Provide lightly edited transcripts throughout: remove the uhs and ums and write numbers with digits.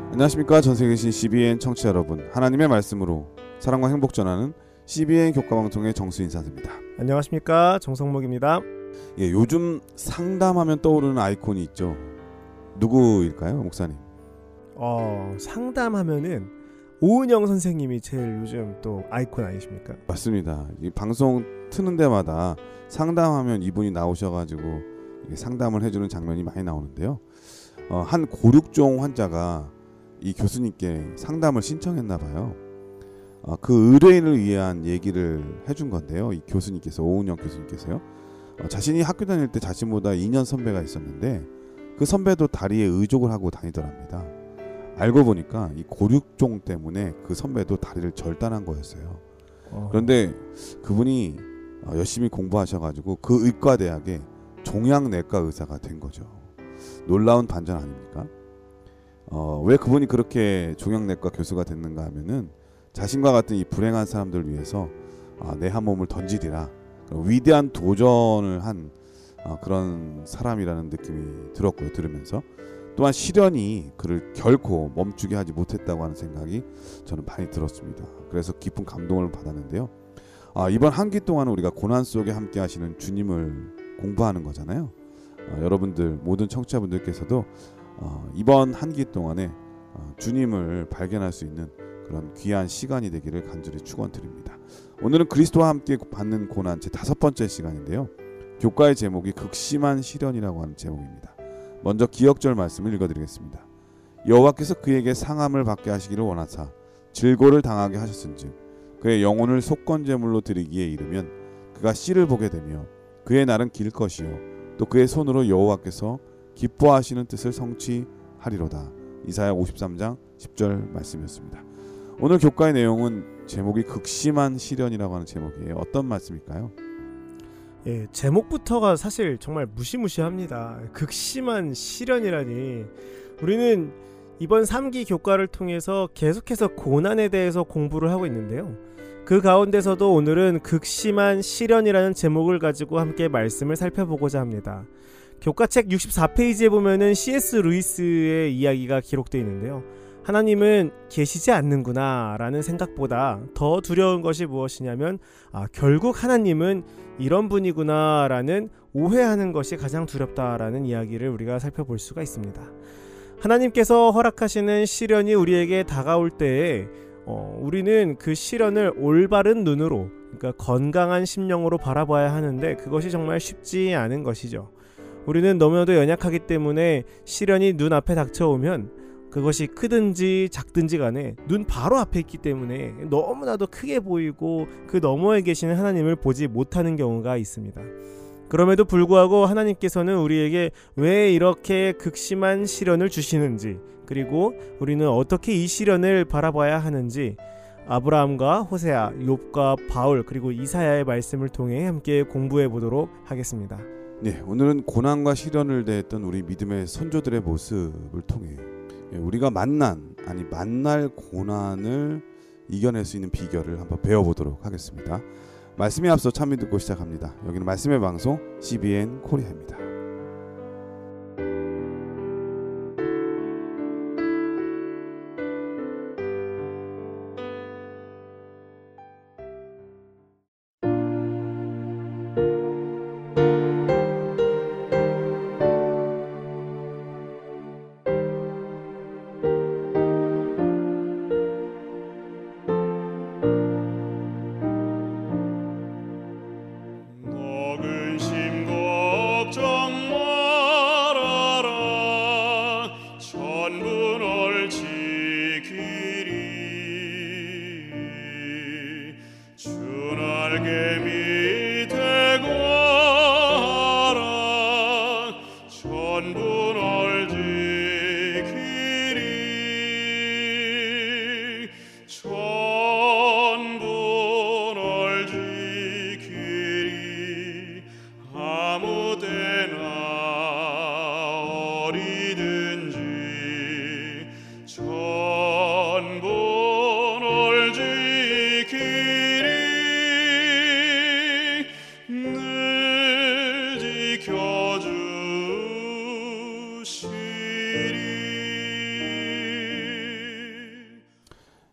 안녕하십니까. 전세계 계신 CBN 청취자 여러분, 하나님의 말씀으로 사랑과 행복 전하는 CBN 교과방송의 정수 인사드립니다. 안녕하십니까. 정성목입니다. 예, 요즘 상담하면 떠오르는 아이콘이 있죠. 누구일까요, 목사님? 상담하면은 오은영 선생님이 제일 요즘 또 아이콘 아니십니까? 맞습니다. 이 방송 트는 데마다 상담하면 이분이 나오셔가지고 상담을 해주는 장면이 많이 나오는데요. 한 고륙종 환자가 이 교수님께 상담을 신청했나 봐요. 그 의뢰인을 위한 얘기를 해준 건데요. 이 교수님께서, 오은영 교수님께서요. 자신이 학교 다닐 때 자신보다 2년 선배가 있었는데 그 선배도 다리에 의족을 하고 다니더랍니다. 알고 보니까 이 고륙종 때문에 그 선배도 다리를 절단한 거였어요. 그런데 그분이 열심히 공부하셔가지고 그 의과대학에 종양내과 의사가 된 거죠. 놀라운 반전 아닙니까? 왜 그분이 그렇게 종양내과 교수가 됐는가 하면은 자신과 같은 이 불행한 사람들을 위해서 내 한 몸을 던지리라, 위대한 도전을 한 그런 사람이라는 느낌이 들었고요. 들으면서 또한 시련이 그를 결코 멈추게 하지 못했다고 하는 생각이 저는 많이 들었습니다. 그래서 깊은 감동을 받았는데요. 이번 한 기 동안 우리가 고난 속에 함께 하시는 주님을 공부하는 거잖아요. 여러분들 모든 청취자분들께서도 이번 한 기 동안에 주님을 발견할 수 있는 그런 귀한 시간이 되기를 간절히 축원드립니다. 오늘은 그리스도와 함께 받는 고난 제 5번째 시간인데요. 교과의 제목이 극심한 시련이라고 하는 제목입니다. 먼저 기억절 말씀을 읽어드리겠습니다. 여호와께서 그에게 상함을 받게 하시기를 원하사 질고를 당하게 하셨은즉 그의 영혼을 속건제물로 드리기에 이르면 그가 씨를 보게 되며 그의 날은 길 것이요 또 그의 손으로 여호와께서 기뻐하시는 뜻을 성취하리로다. 이사야 53장 10절 말씀이었습니다. 오늘 교과의 내용은 제목이 극심한 시련이라고 하는 제목이에요. 어떤 말씀일까요? 예, 제목부터가 사실 정말 무시무시합니다. 극심한 시련이라니. 우리는 이번 3기 교과를 통해서 계속해서 고난에 대해서 공부를 하고 있는데요. 그 가운데서도 오늘은 극심한 시련이라는 제목을 가지고 함께 말씀을 살펴보고자 합니다. 교과책 64페이지에 보면은 C.S. 루이스의 이야기가 기록되어 있는데요. 하나님은 계시지 않는구나 라는 생각보다 더 두려운 것이 무엇이냐면 결국 하나님은 이런 분이구나 라는 오해하는 것이 가장 두렵다라는 이야기를 우리가 살펴볼 수가 있습니다. 하나님께서 허락하시는 시련이 우리에게 다가올 때에 우리는 그 시련을 올바른 눈으로, 그러니까 건강한 심령으로 바라봐야 하는데 그것이 정말 쉽지 않은 것이죠. 우리는 너무나도 연약하기 때문에 시련이 눈앞에 닥쳐오면 그것이 크든지 작든지 간에 눈 바로 앞에 있기 때문에 너무나도 크게 보이고 그 너머에 계시는 하나님을 보지 못하는 경우가 있습니다. 그럼에도 불구하고 하나님께서는 우리에게 왜 이렇게 극심한 시련을 주시는지, 그리고 우리는 어떻게 이 시련을 바라봐야 하는지 아브라함과 호세아, 욥과 바울, 그리고 이사야의 말씀을 통해 함께 공부해 보도록 하겠습니다. 네, 오늘은 고난과 시련을 대했던 우리 믿음의 선조들의 모습을 통해 우리가 만날 고난을 이겨낼 수 있는 비결을 한번 배워보도록 하겠습니다. 말씀에 앞서 찬미 듣고 시작합니다. 여기는 말씀의 방송 CBN 코리아입니다.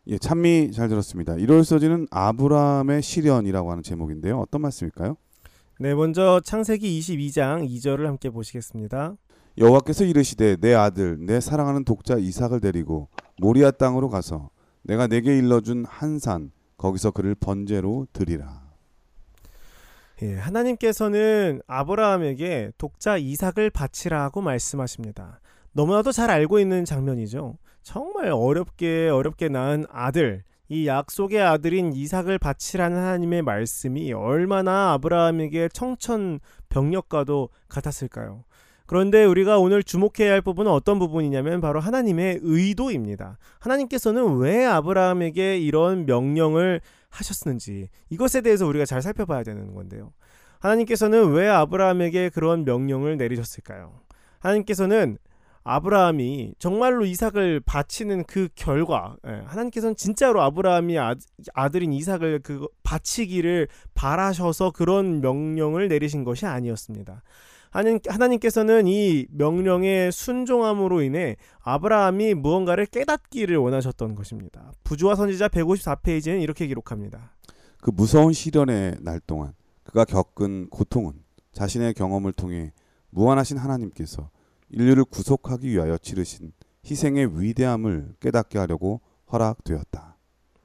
예, 찬미 잘 들었습니다. 1월 서지는 아브라함의 시련이라고 하는 제목인데요. 어떤 말씀일까요? 네, 먼저 창세기 22장 2절을 함께 보시겠습니다. 여호와께서 이르시되 내 아들 내 사랑하는 독자 이삭을 데리고 모리아 땅으로 가서 내가 내게 일러준 한 산 거기서 그를 번제로 드리라. 예, 하나님께서는 아브라함에게 독자 이삭을 바치라고 말씀하십니다. 너무나도 잘 알고 있는 장면이죠. 정말 어렵게 낳은 아들, 이 약속의 아들인 이삭을 바치라는 하나님의 말씀이 얼마나 아브라함에게 청천벽력과도 같았을까요? 그런데 우리가 오늘 주목해야 할 부분은 어떤 부분이냐면 바로 하나님의 의도입니다. 하나님께서는 왜 아브라함에게 이런 명령을 하셨는지 이것에 대해서 우리가 잘 살펴봐야 되는 건데요. 하나님께서는 왜 아브라함에게 그런 명령을 내리셨을까요? 하나님께서는 아브라함이 정말로 이삭을 바치는 그 결과, 하나님께서는 진짜로 아브라함이 아들인 이삭을 바치기를 바라셔서 그런 명령을 내리신 것이 아니었습니다. 하나님께서는 이 명령에 순종함으로 인해 아브라함이 무언가를 깨닫기를 원하셨던 것입니다. 부조와 선지자 154페이지는 이렇게 기록합니다. 그 무서운 시련의 날 동안 그가 겪은 고통은 자신의 경험을 통해 무한하신 하나님께서 인류를 구속하기 위하여 치르신 희생의 위대함을 깨닫게 하려고 허락되었다.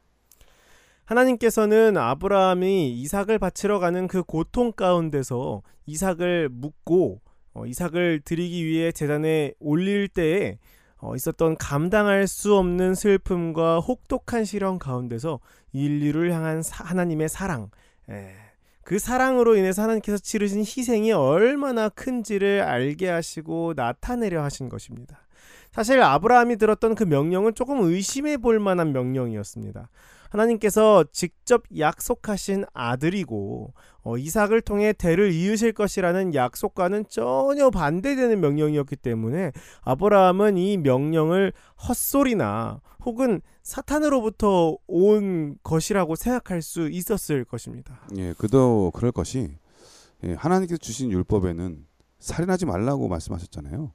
하나님께서는 아브라함이 이삭을 바치러 가는 그 고통 가운데서 이삭을 묻고 이삭을 드리기 위해 제단에 올릴 때에 있었던 감당할 수 없는 슬픔과 혹독한 시련 가운데서 인류를 향한 하나님의 사랑, 그 사랑으로 인해서 하나님께서 치르신 희생이 얼마나 큰지를 알게 하시고 나타내려 하신 것입니다. 사실 아브라함이 들었던 그 명령은 조금 의심해 볼 만한 명령이었습니다. 하나님께서 직접 약속하신 아들이고 이삭을 통해 대를 이으실 것이라는 약속과는 전혀 반대되는 명령이었기 때문에 아브라함은 이 명령을 헛소리나 혹은 사탄으로부터 온 것이라고 생각할 수 있었을 것입니다. 예, 그도 그럴 것이 하나님께서 주신 율법에는 살인하지 말라고 말씀하셨잖아요.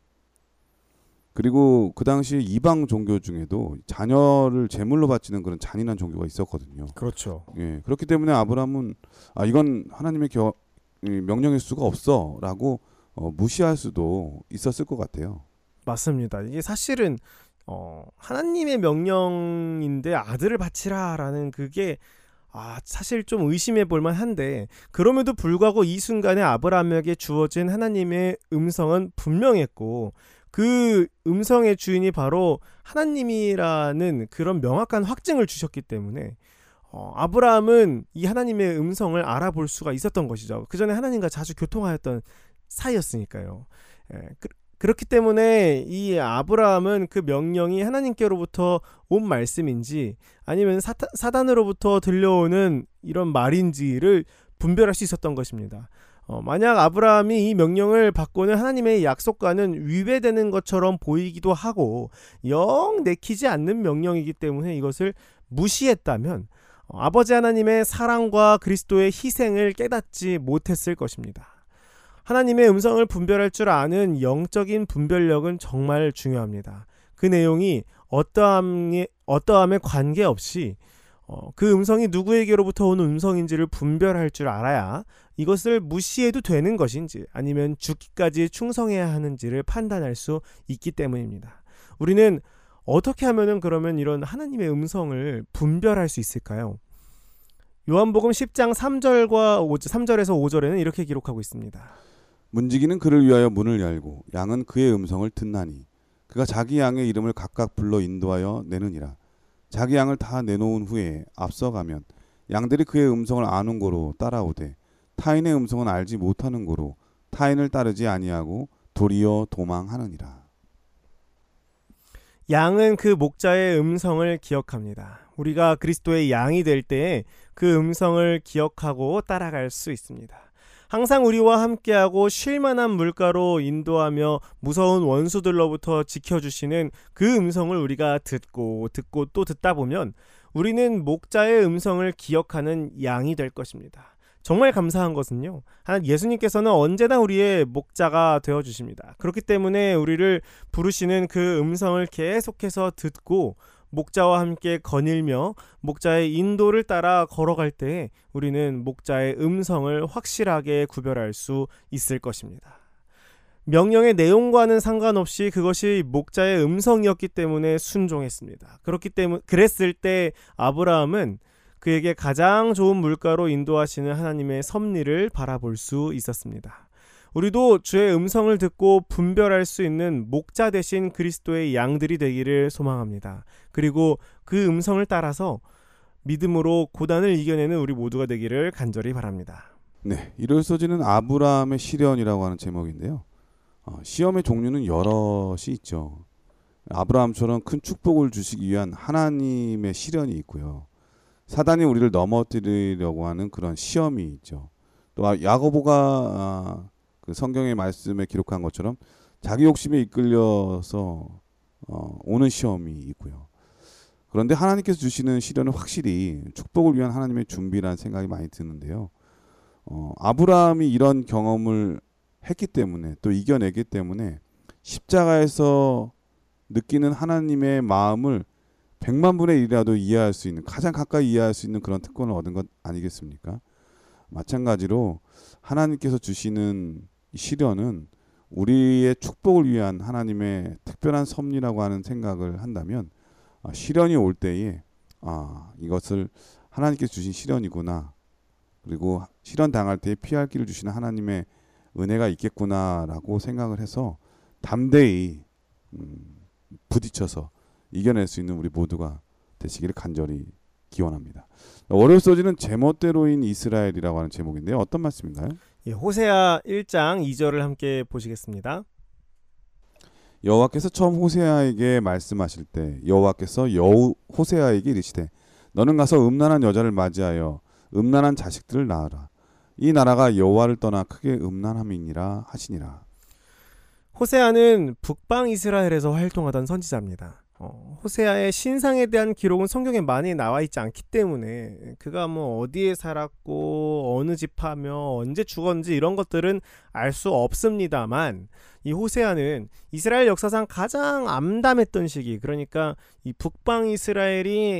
그리고 그 당시 이방 종교 중에도 자녀를 제물로 바치는 그런 잔인한 종교가 있었거든요. 그렇죠. 예, 그렇기 때문에 아브라함은 이건 하나님의 명령일 수가 없어라고 무시할 수도 있었을 것 같아요. 맞습니다. 이게 사실은 하나님의 명령인데 아들을 바치라라는 그게 사실 좀 의심해 볼 만한데 그럼에도 불구하고 이 순간에 아브라함에게 주어진 하나님의 음성은 분명했고 그 음성의 주인이 바로 하나님이라는 그런 명확한 확증을 주셨기 때문에 아브라함은 이 하나님의 음성을 알아볼 수가 있었던 것이죠. 그 전에 하나님과 자주 교통하였던 사이였으니까요. 그렇기 때문에 이 아브라함은 그 명령이 하나님께로부터 온 말씀인지 아니면 사단으로부터 들려오는 이런 말인지를 분별할 수 있었던 것입니다. 만약 아브라함이 이 명령을 받고는 하나님의 약속과는 위배되는 것처럼 보이기도 하고 영 내키지 않는 명령이기 때문에 이것을 무시했다면 아버지 하나님의 사랑과 그리스도의 희생을 깨닫지 못했을 것입니다. 하나님의 음성을 분별할 줄 아는 영적인 분별력은 정말 중요합니다. 그 내용이 어떠함에 관계없이 그 음성이 누구에게로부터 오는 음성인지를 분별할 줄 알아야 이것을 무시해도 되는 것인지 아니면 죽기까지 충성해야 하는지를 판단할 수 있기 때문입니다. 우리는 어떻게 하면은 그러면 이런 하나님의 음성을 분별할 수 있을까요? 요한복음 10장 3절에서 5절에는 이렇게 기록하고 있습니다. 문지기는 그를 위하여 문을 열고 양은 그의 음성을 듣나니 그가 자기 양의 이름을 각각 불러 인도하여 내느니라. 자기 양을 다 내놓은 후에 앞서가면 양들이 그의 음성을 아는 고로 따라오되 타인의 음성은 알지 못하는 고로 타인을 따르지 아니하고 도리어 도망하느니라. 양은 그 목자의 음성을 기억합니다. 우리가 그리스도의 양이 될 때에 그 음성을 기억하고 따라갈 수 있습니다. 항상 우리와 함께하고 쉴만한 물가로 인도하며 무서운 원수들로부터 지켜주시는 그 음성을 우리가 듣고 또 듣다 보면 우리는 목자의 음성을 기억하는 양이 될 것입니다. 정말 감사한 것은요, 예수님께서는 언제나 우리의 목자가 되어주십니다. 그렇기 때문에 우리를 부르시는 그 음성을 계속해서 듣고 목자와 함께 거닐며 목자의 인도를 따라 걸어갈 때 우리는 목자의 음성을 확실하게 구별할 수 있을 것입니다. 명령의 내용과는 상관없이 그것이 목자의 음성이었기 때문에 순종했습니다. 그랬을 때 아브라함은 그에게 가장 좋은 물가로 인도하시는 하나님의 섭리를 바라볼 수 있었습니다. 우리도 주의 음성을 듣고 분별할 수 있는 목자 대신 그리스도의 양들이 되기를 소망합니다. 그리고 그 음성을 따라서 믿음으로 고난을 이겨내는 우리 모두가 되기를 간절히 바랍니다. 네, 이럴소지는 아브라함의 시련이라고 하는 제목인데요. 시험의 종류는 여럿이 있죠. 아브라함처럼 큰 축복을 주시기 위한 하나님의 시련이 있고요. 사단이 우리를 넘어뜨리려고 하는 그런 시험이 있죠. 또 야고보가 그 성경의 말씀에 기록한 것처럼 자기 욕심에 이끌려서 오는 시험이 있고요. 그런데 하나님께서 주시는 시련은 확실히 축복을 위한 하나님의 준비라는 생각이 많이 드는데요. 아브라함이 이런 경험을 했기 때문에 또 이겨내기 때문에 십자가에서 느끼는 하나님의 마음을 100만 분의 1이라도 이해할 수 있는, 가장 가까이 이해할 수 있는 그런 특권을 얻은 것 아니겠습니까? 마찬가지로 하나님께서 주시는 시련은 우리의 축복을 위한 하나님의 특별한 섭리라고 하는 생각을 한다면 시련이 올 때에 이것을 하나님께서 주신 시련이구나, 그리고 시련 당할 때에 피할 길을 주시는 하나님의 은혜가 있겠구나라고 생각을 해서 담대히 부딪혀서 이겨낼 수 있는 우리 모두가 되시기를 간절히 기원합니다. 월요일 소지는 제멋대로인 이스라엘이라고 하는 제목인데요. 어떤 말씀인가요? 호세아 1장 2절을 함께 보시겠습니다. 여호와께서 처음 호세아에게 말씀하실 때 여호와께서 호세아에게 이르시되 너는 가서 음란한 여자를 맞이하여 음란한 자식들을 낳으라. 이 나라가 여호와를 떠나 크게 음란함이니라 하시니라. 호세아는 북방 이스라엘에서 활동하던 선지자입니다. 호세아의 신상에 대한 기록은 성경에 많이 나와 있지 않기 때문에 그가 어디에 살았고 어느 지파며 언제 죽었는지 이런 것들은 알 수 없습니다만, 이 호세아는 이스라엘 역사상 가장 암담했던 시기, 그러니까 이 북방 이스라엘이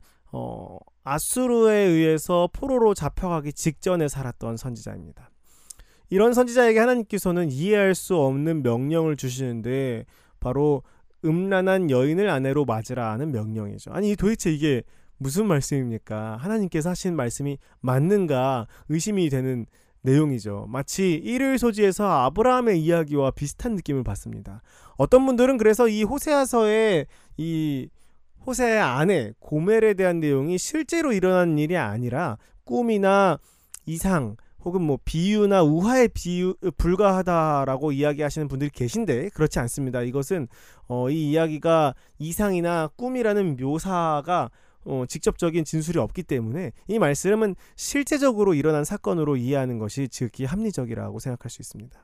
아수르에 의해서 포로로 잡혀가기 직전에 살았던 선지자입니다. 이런 선지자에게 하나님께서는 이해할 수 없는 명령을 주시는데 바로 음란한 여인을 아내로 맞으라는 명령이죠. 아니 도대체 이게 무슨 말씀입니까? 하나님께서 하신 말씀이 맞는가 의심이 되는 내용이죠. 마치 일요일 소지에서 아브라함의 이야기와 비슷한 느낌을 받습니다. 어떤 분들은 그래서 이 호세아서의 이 호세아의 아내 고멜에 대한 내용이 실제로 일어난 일이 아니라 꿈이나 이상 혹은 비유나 우화에 불과하다라고 이야기하시는 분들이 계신데 그렇지 않습니다. 이것은 이 이야기가 이상이나 꿈이라는 묘사가 직접적인 진술이 없기 때문에 이 말씀은 실제적으로 일어난 사건으로 이해하는 것이 지극히 합리적이라고 생각할 수 있습니다.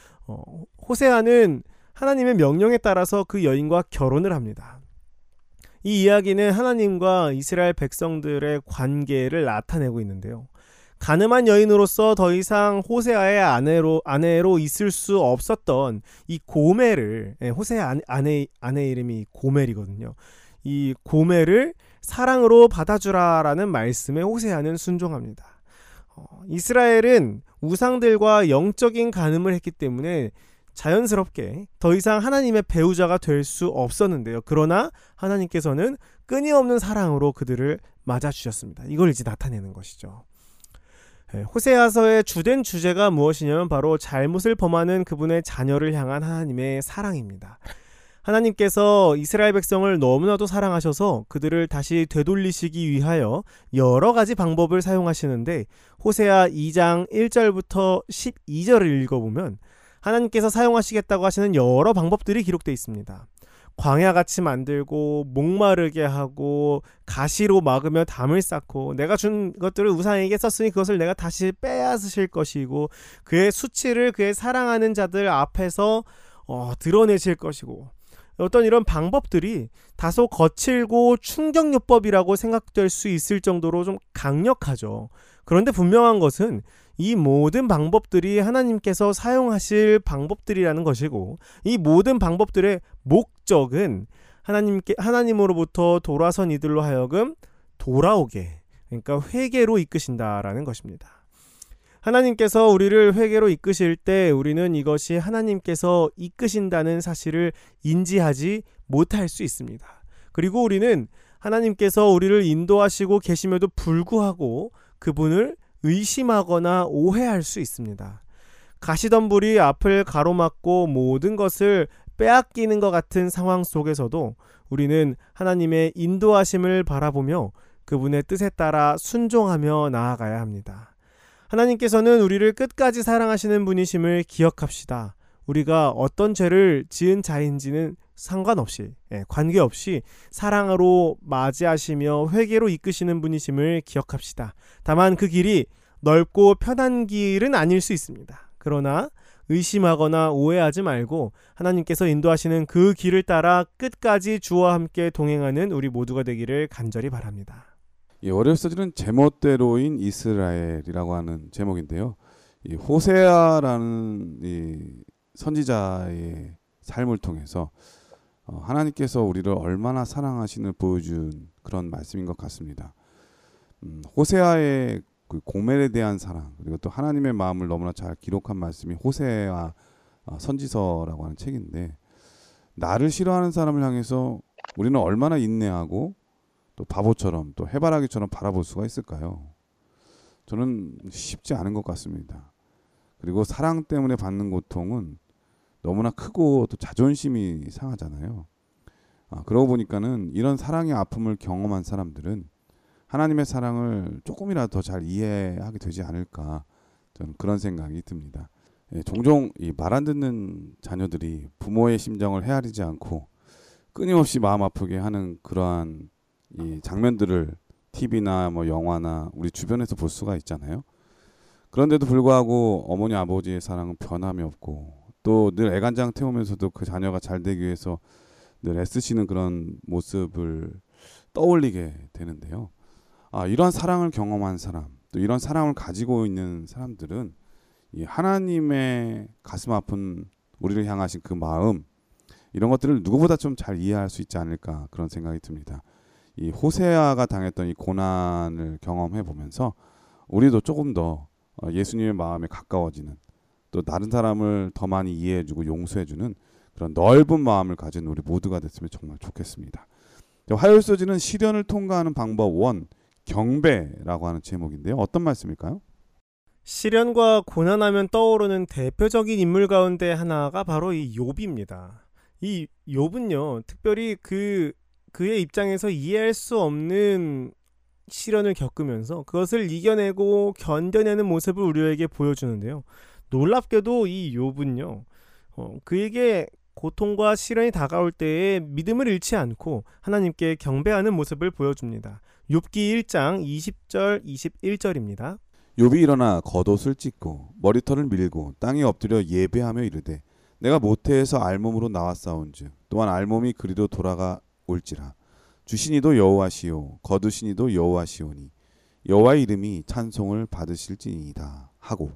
호세아는 하나님의 명령에 따라서 그 여인과 결혼을 합니다. 이 이야기는 하나님과 이스라엘 백성들의 관계를 나타내고 있는데요. 가늠한 여인으로서 더 이상 호세아의 아내로 있을 수 없었던 이 고멜을, 호세아 아내 이름이 고멜이거든요. 이 고멜을 사랑으로 받아주라라는 말씀에 호세아는 순종합니다. 이스라엘은 우상들과 영적인 간음을 했기 때문에 자연스럽게 더 이상 하나님의 배우자가 될 수 없었는데요. 그러나 하나님께서는 끊임없는 사랑으로 그들을 맞아주셨습니다. 이걸 이제 나타내는 것이죠. 호세아서의 주된 주제가 무엇이냐면 바로 잘못을 범하는 그분의 자녀를 향한 하나님의 사랑입니다. 하나님께서 이스라엘 백성을 너무나도 사랑하셔서 그들을 다시 되돌리시기 위하여 여러 가지 방법을 사용하시는데, 호세아 2장 1절부터 12절을 읽어보면 하나님께서 사용하시겠다고 하시는 여러 방법들이 기록되어 있습니다. 광야같이 만들고 목마르게 하고 가시로 막으며 담을 쌓고 내가 준 것들을 우상에게 썼으니 그것을 내가 다시 빼앗으실 것이고 그의 수치를 그의 사랑하는 자들 앞에서 드러내실 것이고, 어떤 이런 방법들이 다소 거칠고 충격요법이라고 생각될 수 있을 정도로 좀 강력하죠. 그런데 분명한 것은 이 모든 방법들이 하나님께서 사용하실 방법들이라는 것이고, 이 모든 방법들의 목적은 하나님으로부터 돌아선 이들로 하여금 돌아오게, 그러니까 회개로 이끄신다라는 것입니다. 하나님께서 우리를 회개로 이끄실 때 우리는 이것이 하나님께서 이끄신다는 사실을 인지하지 못할 수 있습니다. 그리고 우리는 하나님께서 우리를 인도하시고 계심에도 불구하고 그분을 의심하거나 오해할 수 있습니다. 가시던 불이 앞을 가로막고 모든 것을 빼앗기는 것 같은 상황 속에서도 우리는 하나님의 인도하심을 바라보며 그분의 뜻에 따라 순종하며 나아가야 합니다. 하나님께서는 우리를 끝까지 사랑하시는 분이심을 기억합시다. 우리가 어떤 죄를 지은 자인지는 상관없이, 관계없이 사랑으로 맞이하시며 회개로 이끄시는 분이심을 기억합시다. 다만 그 길이 넓고 편한 길은 아닐 수 있습니다. 그러나 의심하거나 오해하지 말고 하나님께서 인도하시는 그 길을 따라 끝까지 주와 함께 동행하는 우리 모두가 되기를 간절히 바랍니다. 이 월요서지는 제멋대로인 이스라엘이라고 하는 제목인데요. 이 호세아라는 이 선지자의 삶을 통해서 하나님께서 우리를 얼마나 사랑하시는 보여준 그런 말씀인 것 같습니다. 호세아의 그 고멜에 대한 사랑, 그리고 또 하나님의 마음을 너무나 잘 기록한 말씀이 호세아 선지서라고 하는 책인데, 나를 싫어하는 사람을 향해서 우리는 얼마나 인내하고 또 바보처럼 또 해바라기처럼 바라볼 수가 있을까요? 저는 쉽지 않은 것 같습니다. 그리고 사랑 때문에 받는 고통은 너무나 크고 또 자존심이 상하잖아요. 그러고 보니까는 이런 사랑의 아픔을 경험한 사람들은 하나님의 사랑을 조금이라도 더 잘 이해하게 되지 않을까, 저는 그런 생각이 듭니다. 종종 이 말 안 듣는 자녀들이 부모의 심정을 헤아리지 않고 끊임없이 마음 아프게 하는 그러한 이 장면들을 TV나 뭐 영화나 우리 주변에서 볼 수가 있잖아요. 그런데도 불구하고 어머니 아버지의 사랑은 변함이 없고, 또 늘 애간장 태우면서도 그 자녀가 잘 되기 위해서 늘 애쓰시는 그런 모습을 떠올리게 되는데요. 이런 사랑을 경험한 사람, 또 이런 사랑을 가지고 있는 사람들은 이 하나님의 가슴 아픈 우리를 향하신 그 마음, 이런 것들을 누구보다 좀 잘 이해할 수 있지 않을까, 그런 생각이 듭니다. 이 호세아가 당했던 이 고난을 경험해 보면서 우리도 조금 더 예수님의 마음에 가까워지는, 또 다른 사람을 더 많이 이해해주고 용서해주는 그런 넓은 마음을 가진 우리 모두가 됐으면 정말 좋겠습니다. 화요일서지는 시련을 통과하는 방법 1, 경배라고 하는 제목인데요. 어떤 말씀일까요? 시련과 고난하면 떠오르는 대표적인 인물 가운데 하나가 바로 이 욥입니다. 이 욥은요, 특별히 그의 입장에서 이해할 수 없는 시련을 겪으면서 그것을 이겨내고 견뎌내는 모습을 우리에게 보여주는데요. 놀랍게도 이 욥은요, 그에게 고통과 시련이 다가올 때에 믿음을 잃지 않고 하나님께 경배하는 모습을 보여줍니다. 욥기 1장 20절 21절입니다. 욥이 일어나 겉옷을 찢고 머리털을 밀고 땅에 엎드려 예배하며 이르되 내가 모태에서 알몸으로 나왔사온즉 또한 알몸이 그리로 돌아가 올지라. 주신이도 여호와시요 거두신이도 여호와시오니 여호와의 이름이 찬송을 받으실지니이다 하고.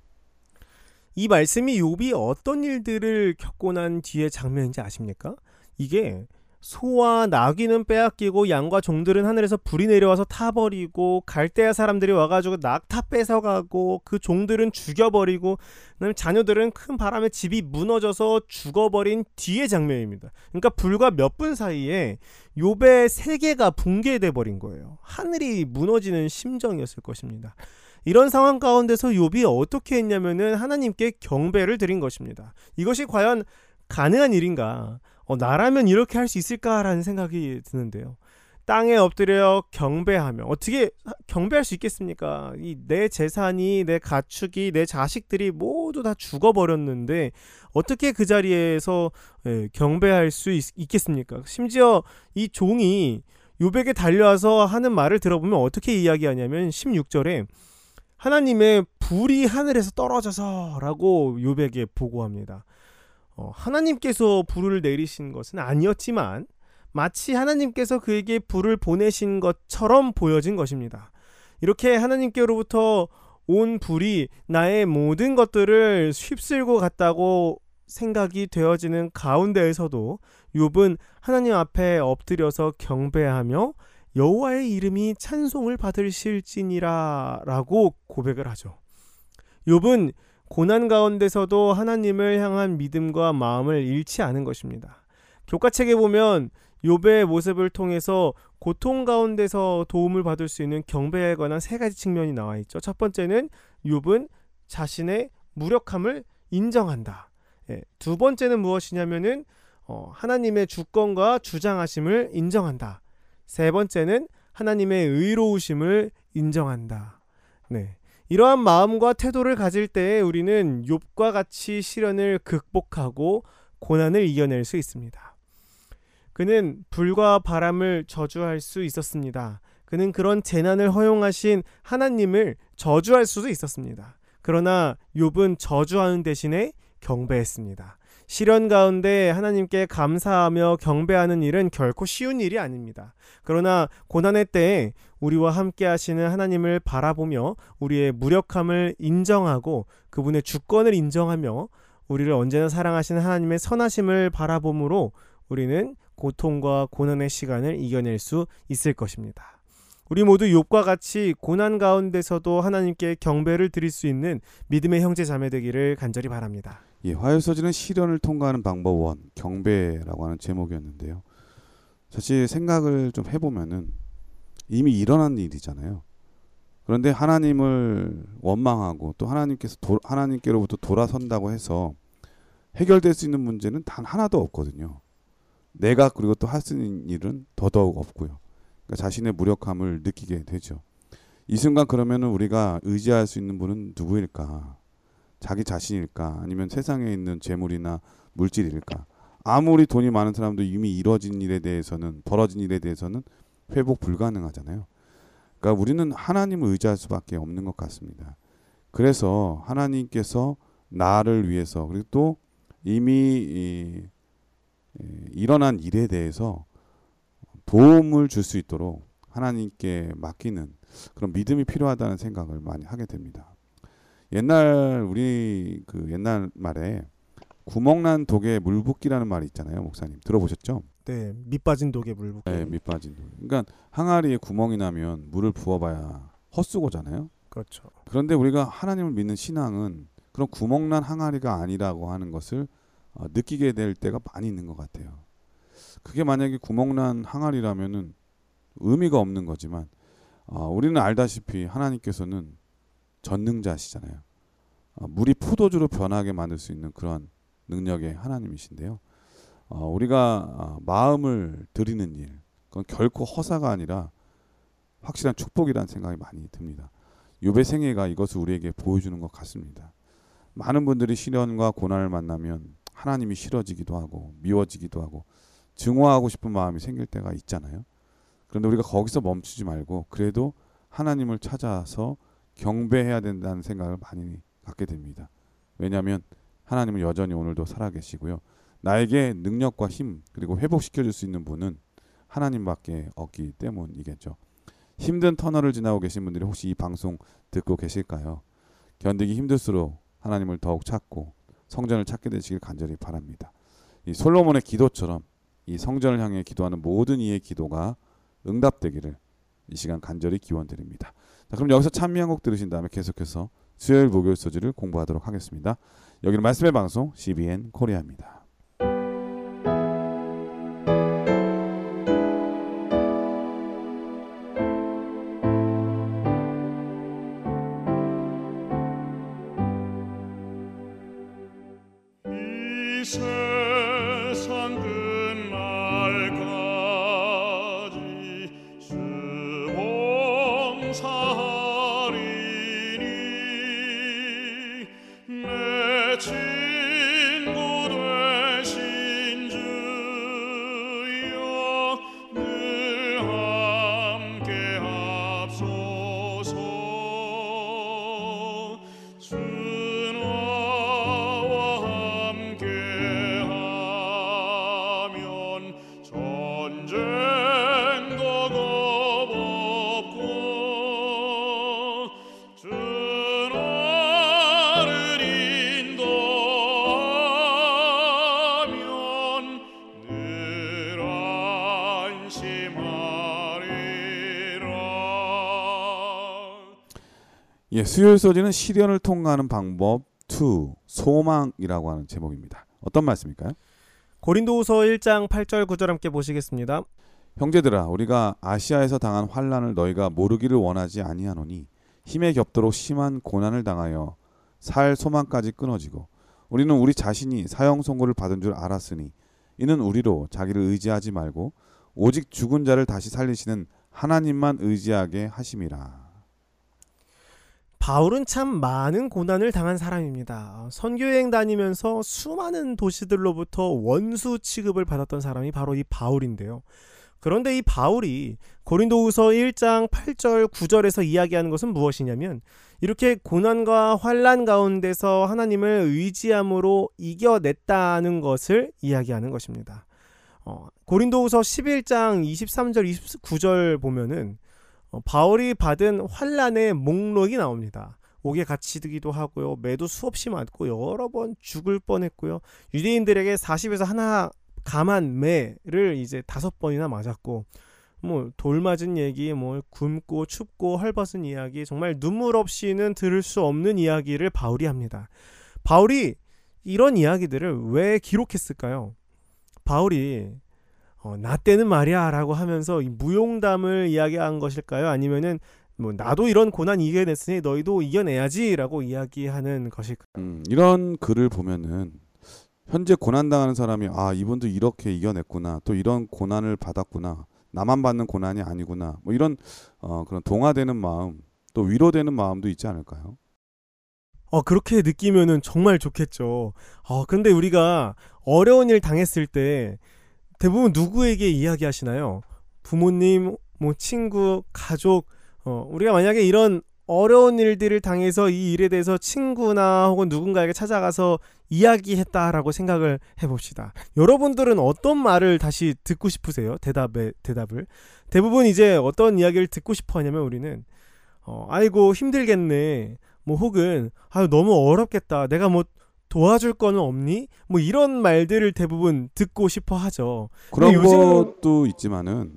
이 말씀이 욥이 어떤 일들을 겪고 난 뒤의 장면인지 아십니까? 이게 소와 나귀는 빼앗기고 양과 종들은 하늘에서 불이 내려와서 타버리고, 갈대아 사람들이 와가지고 낙타 뺏어가고, 그 종들은 죽여버리고, 그다음에 자녀들은 큰 바람에 집이 무너져서 죽어버린 뒤의 장면입니다. 그러니까 불과 몇 분 사이에 욥의 세계가 붕괴돼 버린 거예요. 하늘이 무너지는 심정이었을 것입니다. 이런 상황 가운데서 욥이 어떻게 했냐면은 하나님께 경배를 드린 것입니다. 이것이 과연 가능한 일인가? 나라면 이렇게 할 수 있을까라는 생각이 드는데요. 땅에 엎드려 경배하며, 어떻게 경배할 수 있겠습니까? 내 재산이, 내 가축이, 내 자식들이 모두 다 죽어버렸는데 어떻게 그 자리에서 경배할 수 있겠습니까? 심지어 이 종이 욥에게 달려와서 하는 말을 들어보면 어떻게 이야기하냐면 16절에 하나님의 불이 하늘에서 떨어져서 라고 욥에게 보고합니다. 하나님께서 불을 내리신 것은 아니었지만 마치 하나님께서 그에게 불을 보내신 것처럼 보여진 것입니다. 이렇게 하나님께로부터 온 불이 나의 모든 것들을 휩쓸고 갔다고 생각이 되어지는 가운데에서도 욥은 하나님 앞에 엎드려서 경배하며 여호와의 이름이 찬송을 받으실지니라 라고 고백을 하죠. 욥은 고난 가운데서도 하나님을 향한 믿음과 마음을 잃지 않은 것입니다. 교과책에 보면 욥의 모습을 통해서 고통 가운데서 도움을 받을 수 있는 경배에 관한 세 가지 측면이 나와 있죠. 첫 번째는 욥은 자신의 무력함을 인정한다. 두 번째는 무엇이냐면은 하나님의 주권과 주장하심을 인정한다. 세 번째는 하나님의 의로우심을 인정한다. 이러한 마음과 태도를 가질 때에 우리는 욥과 같이 시련을 극복하고 고난을 이겨낼 수 있습니다. 그는 불과 바람을 저주할 수 있었습니다. 그는 그런 재난을 허용하신 하나님을 저주할 수도 있었습니다. 그러나 욥은 저주하는 대신에 경배했습니다. 시련 가운데 하나님께 감사하며 경배하는 일은 결코 쉬운 일이 아닙니다. 그러나 고난의 때에 우리와 함께 하시는 하나님을 바라보며 우리의 무력함을 인정하고 그분의 주권을 인정하며 우리를 언제나 사랑하시는 하나님의 선하심을 바라봄으로 우리는 고통과 고난의 시간을 이겨낼 수 있을 것입니다. 우리 모두 욥과 같이 고난 가운데서도 하나님께 경배를 드릴 수 있는 믿음의 형제 자매 되기를 간절히 바랍니다. 화요서지는 시련을 통과하는 방법 1, 경배라고 하는 제목이었는데요. 사실 생각을 좀 해보면은 이미 일어난 일이잖아요. 그런데 하나님을 원망하고 또 하나님께로부터 돌아선다고 해서 해결될 수 있는 문제는 단 하나도 없거든요. 내가 그리고 또 할 수 있는 일은 더더욱 없고요. 그러니까 자신의 무력함을 느끼게 되죠. 이 순간 그러면은 우리가 의지할 수 있는 분은 누구일까? 자기 자신일까? 아니면 세상에 있는 재물이나 물질일까? 아무리 돈이 많은 사람도 이미 벌어진 일에 대해서는 회복 불가능하잖아요. 그러니까 우리는 하나님을 의지할 수밖에 없는 것 같습니다. 그래서 하나님께서 나를 위해서 그리고 또 이미 일어난 일에 대해서 도움을 줄 수 있도록 하나님께 맡기는 그런 믿음이 필요하다는 생각을 많이 하게 됩니다. 옛날 말에 구멍난 독에 물 붓기라는 말이 있잖아요, 목사님 들어보셨죠? 네, 밑 빠진 독에 물 붓기. 네, 밑 빠진 독. 그러니까 항아리에 구멍이 나면 물을 부어봐야 헛수고잖아요. 그렇죠. 그런데 우리가 하나님을 믿는 신앙은 그런 구멍난 항아리가 아니라고 하는 것을 느끼게 될 때가 많이 있는 것 같아요. 그게 만약에 구멍난 항아리라면은 의미가 없는 거지만 우리는 알다시피 하나님께서는 전능자시잖아요. 물이 포도주로 변하게 만들 수 있는 그런 능력의 하나님이신데요. 우리가 마음을 드리는 일, 그건 결코 허사가 아니라 확실한 축복이라는 생각이 많이 듭니다. 욥의 생애가 이것을 우리에게 보여주는 것 같습니다. 많은 분들이 시련과 고난을 만나면 하나님이 싫어지기도 하고 미워지기도 하고 증오하고 싶은 마음이 생길 때가 있잖아요. 그런데 우리가 거기서 멈추지 말고 그래도 하나님을 찾아서 경배해야 된다는 생각을 많이 갖게 됩니다. 왜냐하면 하나님은 여전히 오늘도 살아계시고요. 나에게 능력과 힘 그리고 회복시켜줄 수 있는 분은 하나님밖에 없기 때문이겠죠. 힘든 터널을 지나고 계신 분들이 혹시 이 방송 듣고 계실까요? 견디기 힘들수록 하나님을 더욱 찾고 성전을 찾게 되시길 간절히 바랍니다. 이 솔로몬의 기도처럼 이 성전을 향해 기도하는 모든 이의 기도가 응답되기를 이 시간 간절히 기원드립니다. 자, 그럼 여기서 찬미 한 곡 들으신 다음에 계속해서 수요일 목요일 소지를 공부하도록 하겠습니다. 여기는 말씀의 방송 CBN 코리아입니다. 이 세상 끝날까지 수봉사하리니 내 친구 되신 주여 늘 함께 합소서. 주 나와 함께 예, 수요일 소지는 시련을 통과하는 방법 2, 소망이라고 하는 제목입니다. 어떤 말씀일까요? 고린도후서 1장 8절 9절 함께 보시겠습니다. 형제들아, 우리가 아시아에서 당한 환난을 너희가 모르기를 원하지 아니하노니 힘에 겹도록 심한 고난을 당하여 살 소망까지 끊어지고 우리는 우리 자신이 사형 선고를 받은 줄 알았으니 이는 우리로 자기를 의지하지 말고 오직 죽은 자를 다시 살리시는 하나님만 의지하게 하심이라. 바울은 참 많은 고난을 당한 사람입니다. 선교여행 다니면서 수많은 도시들로부터 원수 취급을 받았던 사람이 바로 이 바울인데요. 그런데 이 바울이 고린도후서 1장 8절 9절에서 이야기하는 것은 무엇이냐면 이렇게 고난과 환난 가운데서 하나님을 의지함으로 이겨냈다는 것을 이야기하는 것입니다. 고린도후서 11장 23절 29절 보면은 바울이 받은 환난의 목록이 나옵니다. 옥에 갇히기도 하고요. 매도 수없이 맞고 여러 번 죽을 뻔했고요. 유대인들에게 40에서 하나 감한 매를 이제 5번이나 맞았고 뭐 돌 맞은 얘기, 뭐 굶고 춥고 헐벗은 이야기, 정말 눈물 없이는 들을 수 없는 이야기를 바울이 합니다. 바울이 이런 이야기들을 왜 기록했을까요? 바울이 나 때는 말이야 라고 하면서 이 무용담을 이야기한 것일까요? 아니면은 뭐 나도 이런 고난 이겨냈으니 너희도 이겨내야지 라고 이야기하는 것일까요? 이런 글을 보면은 현재 고난당하는 사람이 이분도 이렇게 이겨냈구나, 또 이런 고난을 받았구나, 나만 받는 고난이 아니구나, 뭐 이런 그런 동화되는 마음, 또 위로되는 마음도 있지 않을까요? 그렇게 느끼면은 정말 좋겠죠. 근데 우리가 어려운 일 당했을 때 대부분 누구에게 이야기하시나요? 부모님, 뭐 친구, 가족. 우리가 만약에 이런 어려운 일들을 당해서 이 일에 대해서 친구나 혹은 누군가에게 찾아가서 이야기했다라고 생각을 해봅시다. 여러분들은 어떤 말을 다시 듣고 싶으세요? 대답을. 대부분 이제 어떤 이야기를 듣고 싶어 하냐면 우리는 아이고 힘들겠네. 뭐 혹은 너무 어렵겠다. 내가 뭐 도와줄 거는 없니? 뭐 이런 말들을 대부분 듣고 싶어 하죠. 그런 요즘은 것도 있지만은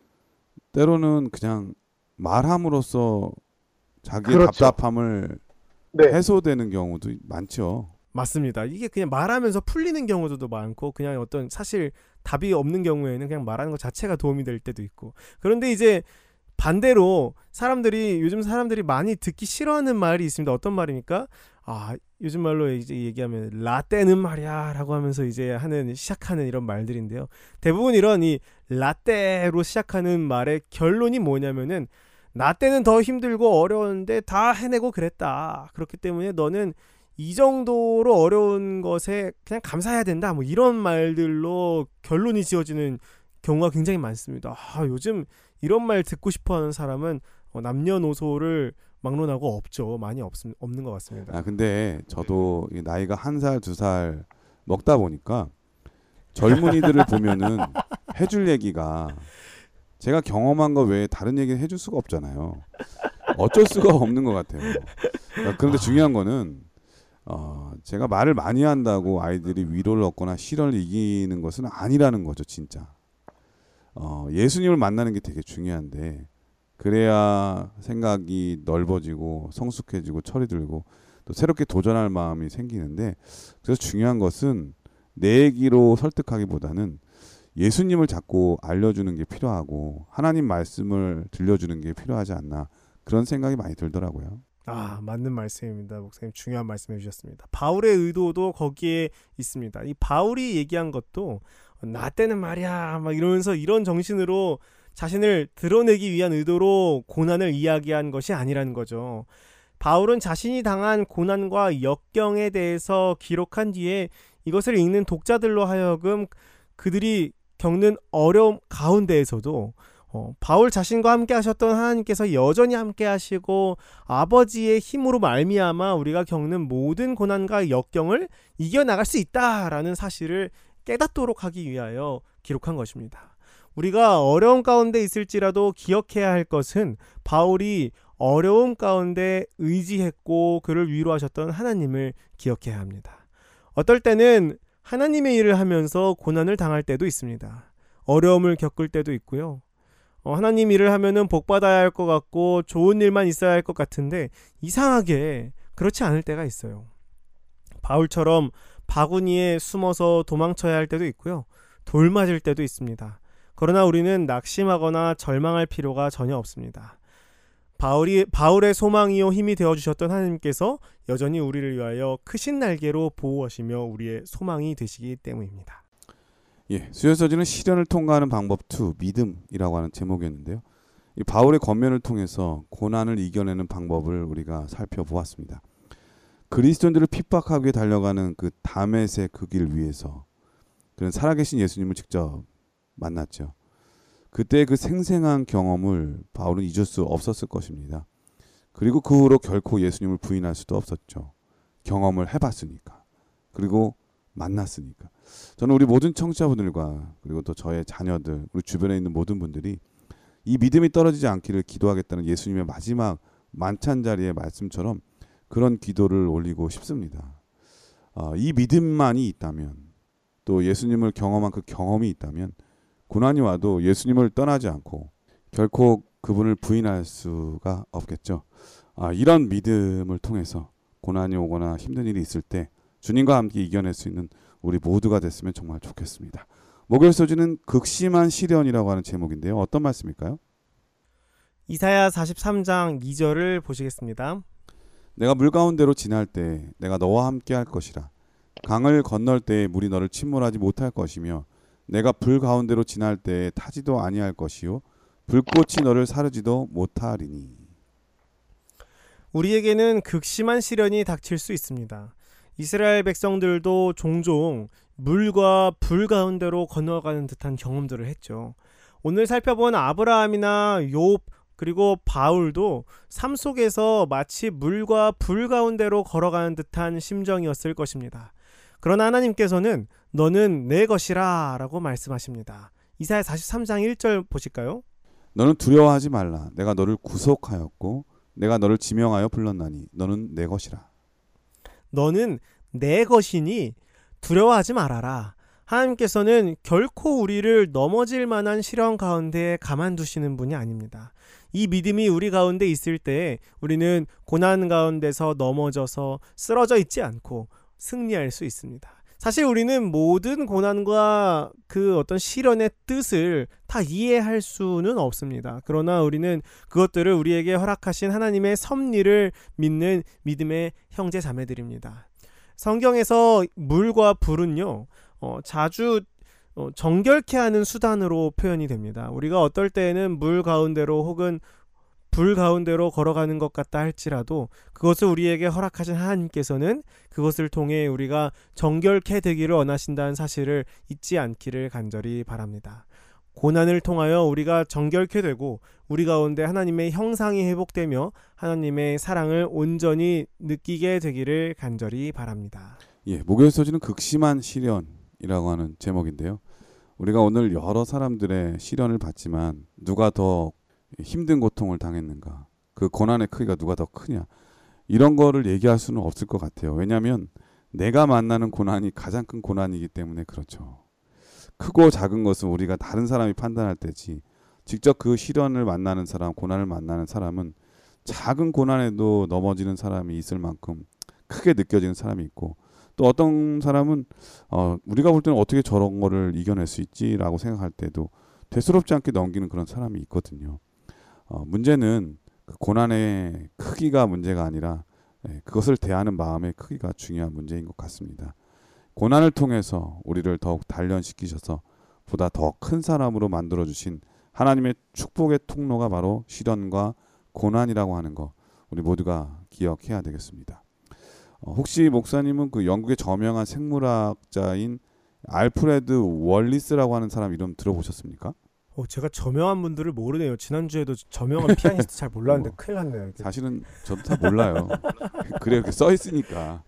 때로는 그냥 말함으로써 자기의 그렇죠. 답답함을 네. 해소되는 경우도 많죠. 맞습니다. 이게 그냥 말하면서 풀리는 경우도 많고 그냥 어떤 사실 답이 없는 경우에는 그냥 말하는 것 자체가 도움이 될 때도 있고. 그런데 이제 반대로 요즘 사람들이 많이 듣기 싫어하는 말이 있습니다. 어떤 말입니까? 요즘 말로 이제 얘기하면 라떼는 말이야 라고 하면서 이제 시작하는 이런 말들인데요. 대부분 이런 이 라떼로 시작하는 말의 결론이 뭐냐면은 나 때는 더 힘들고 어려웠는데 다 해내고 그랬다. 그렇기 때문에 너는 이 정도로 어려운 것에 그냥 감사해야 된다. 뭐 이런 말들로 결론이 지어지는 경우가 굉장히 많습니다. 요즘 이런 말 듣고 싶어하는 사람은 남녀노소를 막론하고 없죠. 많이 없는 것 같습니다. 근데 저도 나이가 1살, 2살 먹다 보니까 젊은이들을 보면은 해줄 얘기가 제가 경험한 거 외에 다른 얘기를 해줄 수가 없잖아요. 어쩔 수가 없는 것 같아요. 그런데 중요한 거는 제가 말을 많이 한다고 아이들이 위로를 얻거나 시련을 이기는 것은 아니라는 거죠, 진짜. 예수님을 만나는 게 되게 중요한데 그래야 생각이 넓어지고 성숙해지고 철이 들고 또 새롭게 도전할 마음이 생기는데, 그래서 중요한 것은 내 얘기로 설득하기보다는 예수님을 자꾸 알려주는 게 필요하고 하나님 말씀을 들려주는 게 필요하지 않나, 그런 생각이 많이 들더라고요. 맞는 말씀입니다. 목사님 중요한 말씀해 주셨습니다. 바울의 의도도 거기에 있습니다. 이 바울이 얘기한 것도 나 때는 말이야 막 이러면서 이런 정신으로 자신을 드러내기 위한 의도로 고난을 이야기한 것이 아니라는 거죠. 바울은 자신이 당한 고난과 역경에 대해서 기록한 뒤에 이것을 읽는 독자들로 하여금 그들이 겪는 어려움 가운데에서도 바울 자신과 함께 하셨던 하나님께서 여전히 함께 하시고 아버지의 힘으로 말미암아 우리가 겪는 모든 고난과 역경을 이겨나갈 수 있다라는 사실을 깨닫도록 하기 위하여 기록한 것입니다. 우리가 어려움 가운데 있을지라도 기억해야 할 것은 바울이 어려움 가운데 의지했고 그를 위로하셨던 하나님을 기억해야 합니다. 어떨 때는 하나님의 일을 하면서 고난을 당할 때도 있습니다. 어려움을 겪을 때도 있고요. 하나님 일을 하면은 복 받아야 할 것 같고 좋은 일만 있어야 할 것 같은데 이상하게 그렇지 않을 때가 있어요. 바울처럼 바구니에 숨어서 도망쳐야 할 때도 있고요. 돌 맞을 때도 있습니다. 그러나 우리는 낙심하거나 절망할 필요가 전혀 없습니다. 바울의 소망이요 힘이 되어주셨던 하나님께서 여전히 우리를 위하여 크신 날개로 보호하시며 우리의 소망이 되시기 때문입니다. 예, 수요서지는 시련을 통과하는 방법 2, 믿음이라고 하는 제목이었는데요. 이 바울의 권면을 통해서 고난을 이겨내는 방법을 우리가 살펴보았습니다. 그리스도인들을 핍박하기 위해 달려가는 그 다메섹 그 길 위에서 그는 살아계신 예수님을 직접 만났죠. 그때 그 생생한 경험을 바울은 잊을 수 없었을 것입니다. 그리고 그 후로 결코 예수님을 부인할 수도 없었죠. 경험을 해봤으니까. 그리고 만났으니까. 저는 우리 모든 청취자분들과 그리고 또 저의 자녀들, 우리 주변에 있는 모든 분들이 이 믿음이 떨어지지 않기를 기도하겠다는 예수님의 마지막 만찬 자리의 말씀처럼 그런 기도를 올리고 싶습니다. 이 믿음만이 있다면, 또 예수님을 경험한 그 경험이 있다면 고난이 와도 예수님을 떠나지 않고 결코 그분을 부인할 수가 없겠죠. 이런 믿음을 통해서 고난이 오거나 힘든 일이 있을 때 주님과 함께 이겨낼 수 있는 우리 모두가 됐으면 정말 좋겠습니다. 목요일 소지는 극심한 시련이라고 하는 제목인데요. 어떤 말씀일까요? 이사야 43장 2절을 보시겠습니다. 내가 물 가운데로 지날 때 내가 너와 함께 할 것이라. 강을 건널 때에 물이 너를 침몰하지 못할 것이며 내가 불 가운데로 지날 때에 타지도 아니할 것이요 불꽃이 너를 사르지도 못하리니. 우리에게는 극심한 시련이 닥칠 수 있습니다. 이스라엘 백성들도 종종 물과 불 가운데로 건너가는 듯한 경험들을 했죠. 오늘 살펴본 아브라함이나 욥 그리고 바울도 삶 속에서 마치 물과 불 가운데로 걸어가는 듯한 심정이었을 것입니다. 그러나 하나님께서는 너는 내 것이라 라고 말씀하십니다. 이사야 43장 1절 보실까요? 너는 두려워하지 말라. 내가 너를 구속하였고 내가 너를 지명하여 불렀나니 너는 내 것이라. 너는 내 것이니 두려워하지 말아라. 하나님께서는 결코 우리를 넘어질 만한 시련 가운데 가만두시는 분이 아닙니다. 이 믿음이 우리 가운데 있을 때 우리는 고난 가운데서 넘어져서 쓰러져 있지 않고 승리할 수 있습니다. 사실 우리는 모든 고난과 그 어떤 시련의 뜻을 다 이해할 수는 없습니다. 그러나 우리는 그것들을 우리에게 허락하신 하나님의 섭리를 믿는 믿음의 형제 자매들입니다. 성경에서 물과 불은요, 자주 정결케 하는 수단으로 표현이 됩니다. 우리가 어떨 때에는 물 가운데로 혹은 불 가운데로 걸어가는 것 같다 할지라도 그것을 우리에게 허락하신 하나님께서는 그것을 통해 우리가 정결케 되기를 원하신다는 사실을 잊지 않기를 간절히 바랍니다. 고난을 통하여 우리가 정결케 되고 우리 가운데 하나님의 형상이 회복되며 하나님의 사랑을 온전히 느끼게 되기를 간절히 바랍니다. 예, 목요일 소지는 극심한 시련이라고 하는 제목인데요. 우리가 오늘 여러 사람들의 시련을 봤지만 누가 더 힘든 고통을 당했는가, 그 고난의 크기가 누가 더 크냐, 이런 거를 얘기할 수는 없을 것 같아요. 왜냐하면 내가 만나는 고난이 가장 큰 고난이기 때문에 그렇죠. 크고 작은 것은 우리가 다른 사람이 판단할 때지 직접 그 시련을 만나는 사람, 고난을 만나는 사람은 작은 고난에도 넘어지는 사람이 있을 만큼 크게 느껴지는 사람이 있고, 또 어떤 사람은 우리가 볼 때는 어떻게 저런 거를 이겨낼 수 있지라고 생각할 때도 대수롭지 않게 넘기는 그런 사람이 있거든요. 문제는 그 고난의 크기가 문제가 아니라 그것을 대하는 마음의 크기가 중요한 문제인 것 같습니다. 고난을 통해서 우리를 더욱 단련시키셔서 보다 더 큰 사람으로 만들어주신 하나님의 축복의 통로가 바로 시련과 고난이라고 하는 거, 우리 모두가 기억해야 되겠습니다. 혹시 목사님은 그 영국의 저명한 생물학자인 알프레드 월리스라고 하는 사람 이름 들어보셨습니까? 제가 저명한 분들을 모르네요. 지난주에도 저명한 피아니스트 잘 몰랐는데 큰일 났네요. 사실은 저도 다 몰라요. 그래 이렇게 써 있으니까.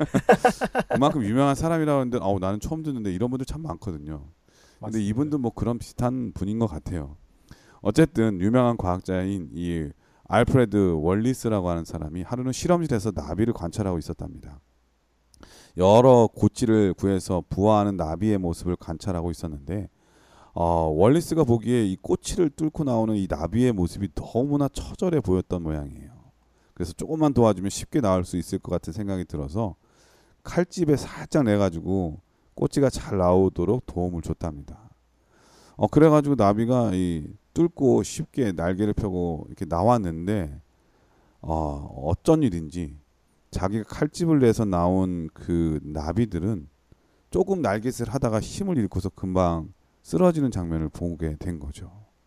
그만큼 유명한 사람이라고 하는데 나는 처음 듣는데 이런 분들 참 많거든요. 근데 이분도 뭐 그런 비슷한 분인 것 같아요. 어쨌든 유명한 과학자인 이 알프레드 월리스라고 하는 사람이 하루는 실험실에서 나비를 관찰하고 있었답니다. 여러 고치를 구해서 부화하는 나비의 모습을 관찰하고 있었는데 월리스가 보기에 이 꼬치를 뚫고 나오는 이 나비의 모습이 너무나 처절해 보였던 모양이에요. 그래서 조금만 도와주면 쉽게 나올 수 있을 것 같은 생각이 들어서 칼집에 살짝 내가지고 꼬치가 잘 나오도록 도움을 줬답니다. 그래가지고 나비가 이 뚫고 쉽게 날개를 펴고 이렇게 나왔는데 어쩐 일인지 자기가 칼집을 내서 나온 그 나비들은 조금 날갯을 하다가 힘을 잃고서 금방 쓰러지는 장면을 보게 된 거죠.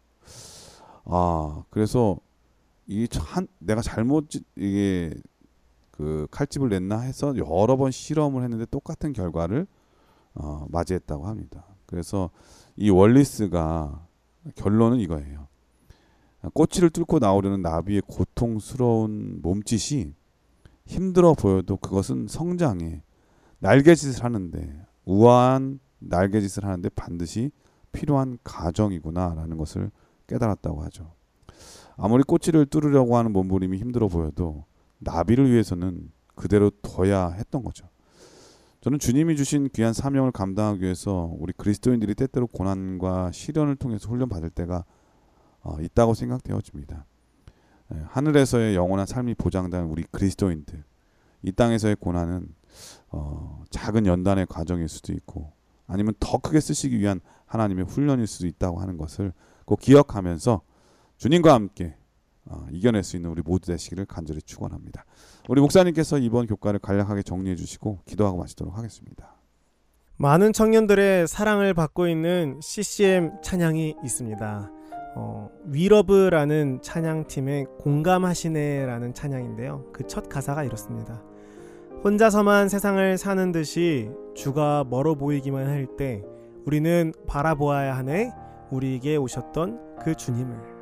그래서 내가 잘못 이게 그 칼집을 냈나 해서 여러 번 실험을 했는데 똑같은 결과를 맞이했다고 합니다. 그래서 이 월리스가 결론은 이거예요. 꼬치를 뚫고 나오려는 나비의 고통스러운 몸짓이 힘들어 보여도 그것은 성장에 날개짓을 하는데 우아한 날개짓을 하는데 반드시 필요한 과정이구나라는 것을 깨달았다고 하죠. 아무리 꼬치를 뚫으려고 하는 몸부림이 힘들어 보여도 나비를 위해서는 그대로 둬야 했던 거죠. 저는 주님이 주신 귀한 사명을 감당하기 위해서 우리 그리스도인들이 때때로 고난과 시련을 통해서 훈련받을 때가 있다고 생각되어집니다. 하늘에서의 영원한 삶이 보장된 우리 그리스도인들, 이 땅에서의 고난은 작은 연단의 과정일 수도 있고 아니면 더 크게 쓰시기 위한 하나님의 훈련일 수도 있다고 하는 것을 꼭 기억하면서 주님과 함께 이겨낼 수 있는 우리 모두 되시기를 간절히 축원합니다. 우리 목사님께서 이번 교과를 간략하게 정리해 주시고 기도하고 마치도록 하겠습니다. 많은 청년들의 사랑을 받고 있는 CCM 찬양이 있습니다. 위러브라는 찬양팀의 공감하시네라는 찬양인데요. 그 첫 가사가 이렇습니다. 혼자서만 세상을 사는 듯이 주가 멀어 보이기만 할 때 우리는 바라보아야 하네 우리에게 오셨던 그 주님을.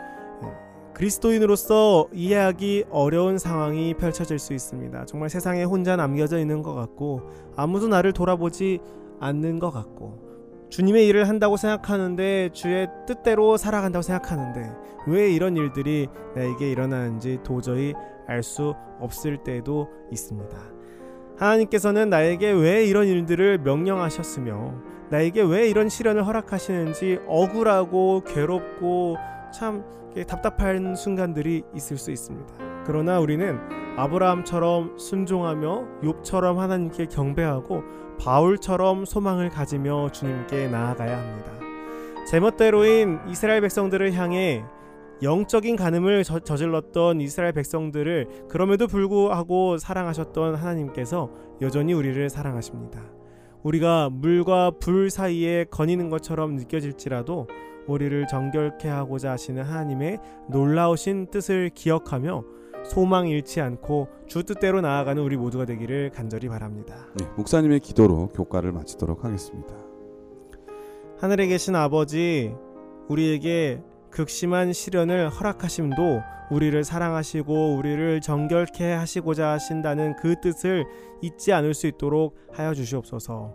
그리스도인으로서 이해하기 어려운 상황이 펼쳐질 수 있습니다. 정말 세상에 혼자 남겨져 있는 것 같고 아무도 나를 돌아보지 않는 것 같고 주님의 일을 한다고 생각하는데 주의 뜻대로 살아간다고 생각하는데 왜 이런 일들이 나에게 일어나는지 도저히 알 수 없을 때도 있습니다. 하나님께서는 나에게 왜 이런 일들을 명령하셨으며 나에게 왜 이런 시련을 허락하시는지 억울하고 괴롭고 참 답답한 순간들이 있을 수 있습니다. 그러나 우리는 아브라함처럼 순종하며 욥처럼 하나님께 경배하고 바울처럼 소망을 가지며 주님께 나아가야 합니다. 제멋대로인 이스라엘 백성들을 향해 영적인 간음을 저질렀던 이스라엘 백성들을 그럼에도 불구하고 사랑하셨던 하나님께서 여전히 우리를 사랑하십니다. 우리가 물과 불 사이에 거니는 것처럼 느껴질지라도 우리를 정결케 하고자 하시는 하나님의 놀라우신 뜻을 기억하며 소망 잃지 않고 주 뜻대로 나아가는 우리 모두가 되기를 간절히 바랍니다. 네, 목사님의 기도로 교과를 마치도록 하겠습니다. 하늘에 계신 아버지, 우리에게 극심한 시련을 허락하심도 우리를 사랑하시고 우리를 정결케 하시고자 하신다는 그 뜻을 잊지 않을 수 있도록 하여 주시옵소서.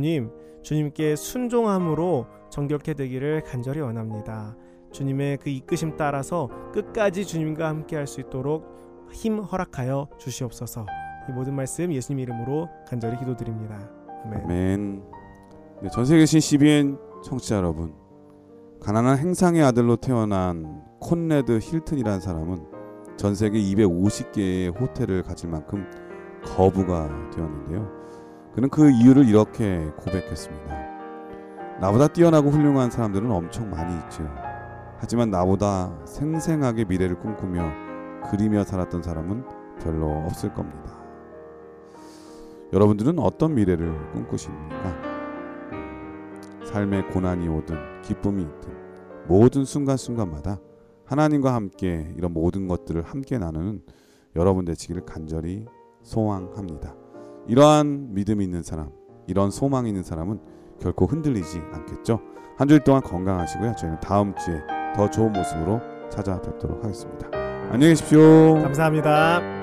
주님께 순종함으로 정결케 되기를 간절히 원합니다. 주님의 그 이끄심 따라서 끝까지 주님과 함께 할 수 있도록 힘 허락하여 주시옵소서. 이 모든 말씀 예수님 이름으로 간절히 기도드립니다. 아멘. 아멘. 네, 전세계 계신 CBN 청취자 여러분, 가난한 행상의 아들로 태어난 콘레드 힐튼이라는 사람은 전세계 250개의 호텔을 가질 만큼 거부가 되었는데요. 그는 그 이유를 이렇게 고백했습니다. 나보다 뛰어나고 훌륭한 사람들은 엄청 많이 있죠. 하지만 나보다 생생하게 미래를 꿈꾸며 그리며 살았던 사람은 별로 없을 겁니다. 여러분들은 어떤 미래를 꿈꾸십니까? 삶의 고난이 오든 기쁨이 있든 모든 순간순간마다 하나님과 함께 이런 모든 것들을 함께 나누는 여러분 되시기를 간절히 소망합니다. 이러한 믿음이 있는 사람, 이런 소망이 있는 사람은 결코 흔들리지 않겠죠. 한 주일 동안 건강하시고요. 저희는 다음 주에 더 좋은 모습으로 찾아뵙도록 하겠습니다. 안녕히 계십시오. 감사합니다.